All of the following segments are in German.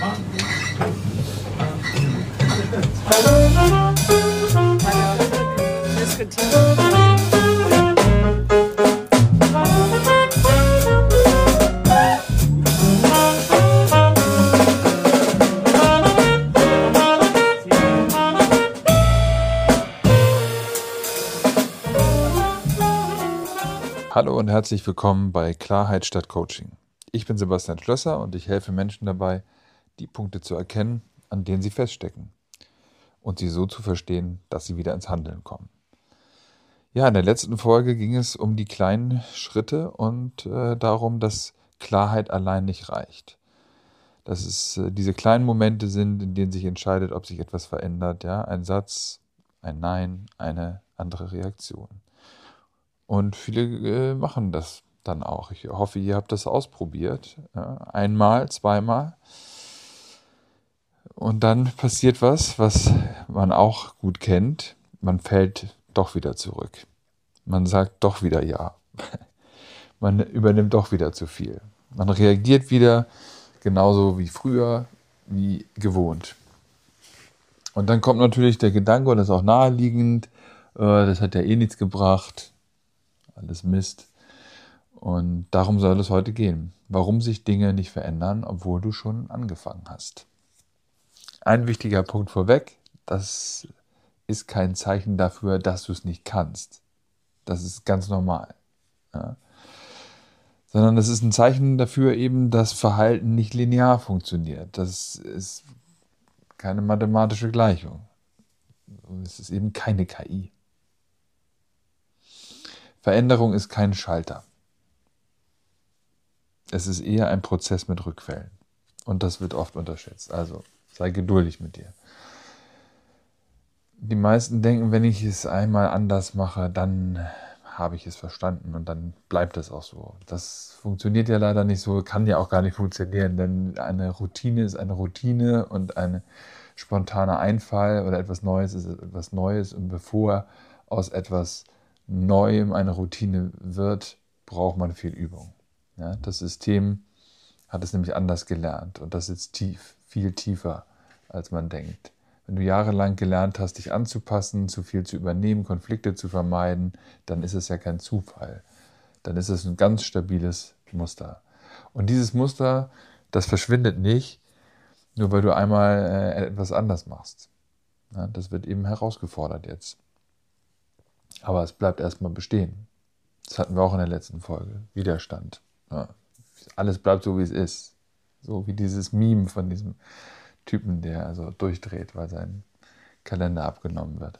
Hallo und herzlich willkommen bei Klarheit statt Coaching. Ich bin Sebastian Schlösser und ich helfe Menschen dabei, die Punkte zu erkennen, an denen sie feststecken und sie so zu verstehen, dass sie wieder ins Handeln kommen. Ja, in der letzten Folge ging es um die kleinen Schritte und darum, dass Klarheit allein nicht reicht. Dass es diese kleinen Momente sind, in denen sich entscheidet, ob sich etwas verändert. Ja? Ein Satz, ein Nein, eine andere Reaktion. Und viele machen das dann auch. Ich hoffe, ihr habt das ausprobiert. Ja, einmal, zweimal. Und dann passiert was man auch gut kennt. Man fällt doch wieder zurück. Man sagt doch wieder Ja. Man übernimmt doch wieder zu viel. Man reagiert wieder genauso wie früher, wie gewohnt. Und dann kommt natürlich der Gedanke, und das ist auch naheliegend, das hat ja eh nichts gebracht. Alles Mist. Und darum soll es heute gehen. Warum sich Dinge nicht verändern, obwohl du schon angefangen hast. Ein wichtiger Punkt vorweg, das ist kein Zeichen dafür, dass du es nicht kannst. Das ist ganz normal. Ja. Sondern das ist ein Zeichen dafür eben, dass Verhalten nicht linear funktioniert. Das ist keine mathematische Gleichung. Es ist eben keine KI. Veränderung ist kein Schalter. Es ist eher ein Prozess mit Rückfällen. Und das wird oft unterschätzt. Also sei geduldig mit dir. Die meisten denken, wenn ich es einmal anders mache, dann habe ich es verstanden und dann bleibt es auch so. Das funktioniert ja leider nicht so, kann ja auch gar nicht funktionieren, denn eine Routine ist eine Routine und ein spontaner Einfall oder etwas Neues ist etwas Neues. Und bevor aus etwas Neuem eine Routine wird, braucht man viel Übung. Ja, das System hat es nämlich anders gelernt und das sitzt tief, viel tiefer, als man denkt. Wenn du jahrelang gelernt hast, dich anzupassen, zu viel zu übernehmen, Konflikte zu vermeiden, dann ist es ja kein Zufall. Dann ist es ein ganz stabiles Muster. Und dieses Muster, das verschwindet nicht, nur weil du einmal etwas anders machst. Ja, das wird eben herausgefordert jetzt. Aber es bleibt erstmal bestehen. Das hatten wir auch in der letzten Folge. Widerstand. Ja. Alles bleibt so, wie es ist. So wie dieses Meme von diesem Typen, der also durchdreht, weil sein Kalender abgenommen wird.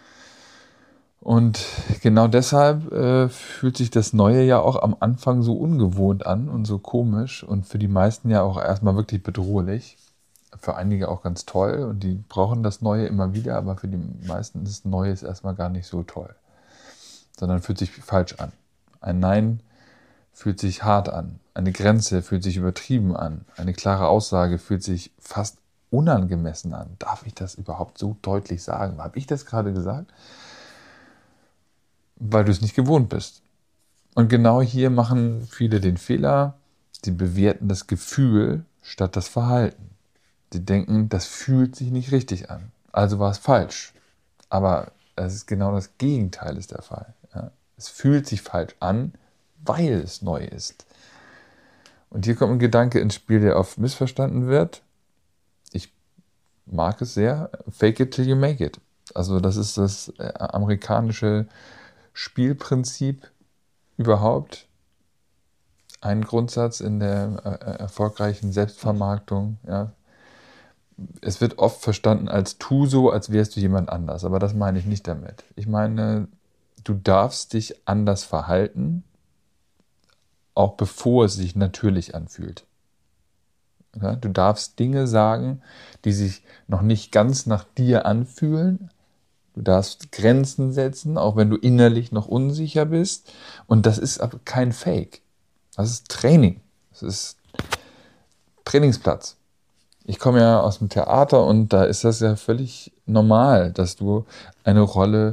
Und genau deshalb fühlt sich das Neue ja auch am Anfang so ungewohnt an und so komisch und für die meisten ja auch erstmal wirklich bedrohlich. Für einige auch ganz toll und die brauchen das Neue immer wieder, aber für die meisten ist Neues erstmal gar nicht so toll, sondern fühlt sich falsch an. Ein Nein fühlt sich hart an, eine Grenze fühlt sich übertrieben an, eine klare Aussage fühlt sich fast unangemessen an. Darf ich das überhaupt so deutlich sagen? Habe ich das gerade gesagt? Weil du es nicht gewohnt bist. Und genau hier machen viele den Fehler, sie bewerten das Gefühl statt das Verhalten. Sie denken, das fühlt sich nicht richtig an. Also war es falsch. Aber es ist genau das Gegenteil ist der Fall. Ja. Es fühlt sich falsch an, weil es neu ist. Und hier kommt ein Gedanke ins Spiel, der oft missverstanden wird. Ich mag es sehr. Fake it till you make it. Also das ist das amerikanische Spielprinzip überhaupt. Ein Grundsatz in der erfolgreichen Selbstvermarktung, ja. Es wird oft verstanden als tu so, als wärst du jemand anders. Aber das meine ich nicht damit. Ich meine, du darfst dich anders verhalten, auch bevor es sich natürlich anfühlt. Ja, du darfst Dinge sagen, die sich noch nicht ganz nach dir anfühlen. Du darfst Grenzen setzen, auch wenn du innerlich noch unsicher bist. Und das ist aber kein Fake. Das ist Training. Das ist Trainingsplatz. Ich komme ja aus dem Theater und da ist das ja völlig normal, dass du eine Rolle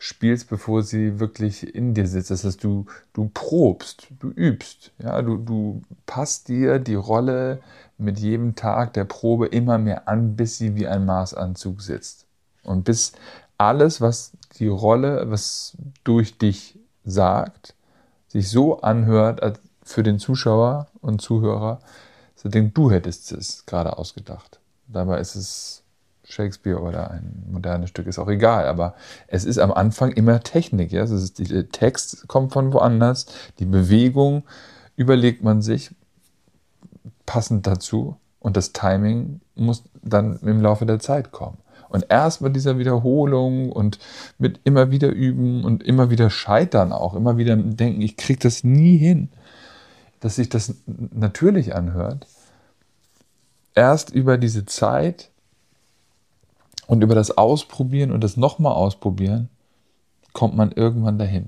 spielst, bevor sie wirklich in dir sitzt. Das heißt, du probst, du übst. Ja? Du passt dir die Rolle mit jedem Tag der Probe immer mehr an, bis sie wie ein Maßanzug sitzt. Und bis alles, was die Rolle, was durch dich sagt, sich so anhört, als für den Zuschauer und Zuhörer, dass er denkt, du hättest es gerade ausgedacht. Dabei ist es Shakespeare oder ein modernes Stück, ist auch egal, aber es ist am Anfang immer Technik. Ja? Der Text kommt von woanders, die Bewegung überlegt man sich passend dazu und das Timing muss dann im Laufe der Zeit kommen. Und erst mit dieser Wiederholung und mit immer wieder üben und immer wieder scheitern auch, immer wieder denken, ich kriege das nie hin, dass sich das natürlich anhört, erst über diese Zeit und über das Ausprobieren und das nochmal ausprobieren, kommt man irgendwann dahin.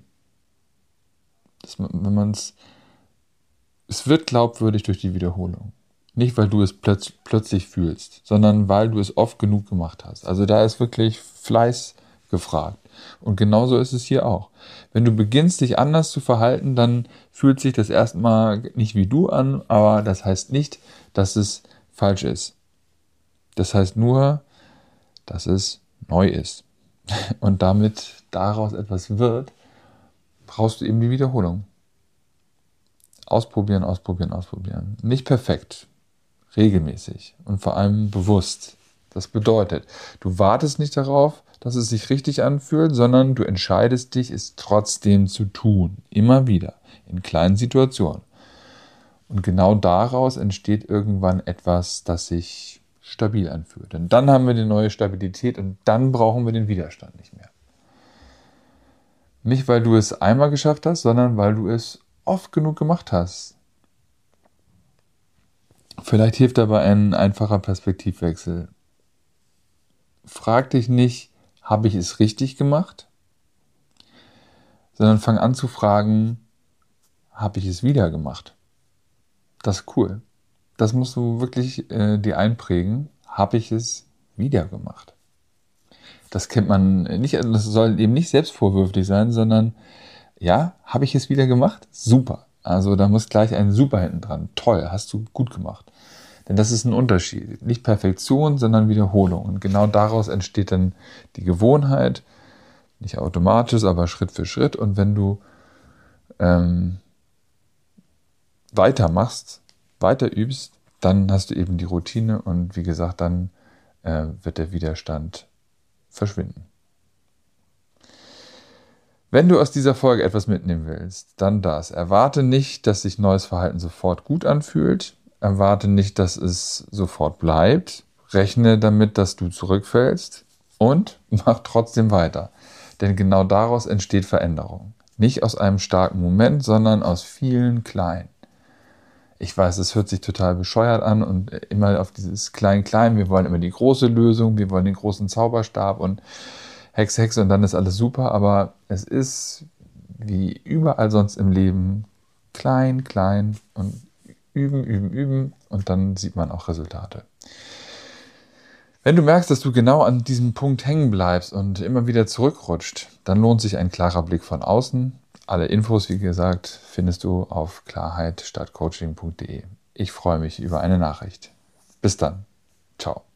Es wird glaubwürdig durch die Wiederholung. Nicht, weil du es plötzlich fühlst, sondern weil du es oft genug gemacht hast. Also da ist wirklich Fleiß gefragt. Und genauso ist es hier auch. Wenn du beginnst, dich anders zu verhalten, dann fühlt sich das erstmal nicht wie du an, aber das heißt nicht, dass es falsch ist. Das heißt nur, dass es neu ist. Und damit daraus etwas wird, brauchst du eben die Wiederholung. Ausprobieren, ausprobieren, ausprobieren. Nicht perfekt, regelmäßig und vor allem bewusst. Das bedeutet, du wartest nicht darauf, dass es sich richtig anfühlt, sondern du entscheidest dich, es trotzdem zu tun. Immer wieder, in kleinen Situationen. Und genau daraus entsteht irgendwann etwas, das sich stabil anfühlt. Und dann haben wir die neue Stabilität und dann brauchen wir den Widerstand nicht mehr. Nicht, weil du es einmal geschafft hast, sondern weil du es oft genug gemacht hast. Vielleicht hilft dabei ein einfacher Perspektivwechsel. Frag dich nicht, habe ich es richtig gemacht? Sondern fang an zu fragen, habe ich es wieder gemacht? Das ist cool. Das musst du wirklich dir einprägen. Habe ich es wieder gemacht? Das kennt man nicht, das soll eben nicht selbstvorwürflich sein, sondern ja, habe ich es wieder gemacht? Super. Also da muss gleich ein Super hinten dran. Toll, hast du gut gemacht. Denn das ist ein Unterschied. Nicht Perfektion, sondern Wiederholung. Und genau daraus entsteht dann die Gewohnheit. Nicht automatisch, aber Schritt für Schritt. Und wenn du weitermachst, weiter übst, dann hast du eben die Routine und wie gesagt, dann wird der Widerstand verschwinden. Wenn du aus dieser Folge etwas mitnehmen willst, dann das. Erwarte nicht, dass sich neues Verhalten sofort gut anfühlt. Erwarte nicht, dass es sofort bleibt. Rechne damit, dass du zurückfällst und mach trotzdem weiter. Denn genau daraus entsteht Veränderung. Nicht aus einem starken Moment, sondern aus vielen kleinen. Ich weiß, es hört sich total bescheuert an und immer auf dieses Klein-Klein. Wir wollen immer die große Lösung, wir wollen den großen Zauberstab und Hex, Hex und dann ist alles super. Aber es ist wie überall sonst im Leben klein, klein und üben, üben, üben und dann sieht man auch Resultate. Wenn du merkst, dass du genau an diesem Punkt hängen bleibst und immer wieder zurückrutscht, dann lohnt sich ein klarer Blick von außen. Alle Infos, wie gesagt, findest du auf klarheit-coaching.de. Ich freue mich über eine Nachricht. Bis dann. Ciao.